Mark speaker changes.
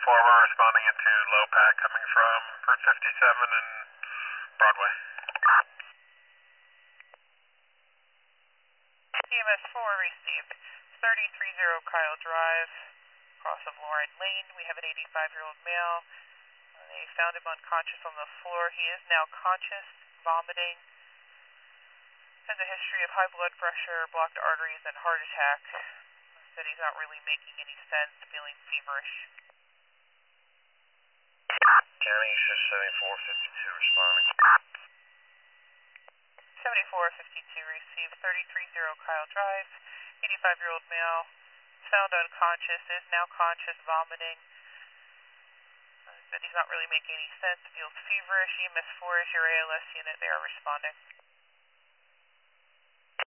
Speaker 1: we're responding into low pack coming from Route 57 and Broadway.
Speaker 2: EMS 4 received 3030 Kyle Drive, cross of Lauren Lane. We have an 85-year-old male. They found him unconscious on the floor. He is now conscious, vomiting. Has a history of high blood pressure, blocked arteries, and heart attack. Said he's not really making any sense, feeling feverish.
Speaker 1: County 7452 responding.
Speaker 2: 7452 received 3030 Kyle Drive, 85-year-old male, found unconscious, is now conscious, vomiting. Said he's not really making any sense, feels feverish. EMS 4 is your ALS unit, they are responding.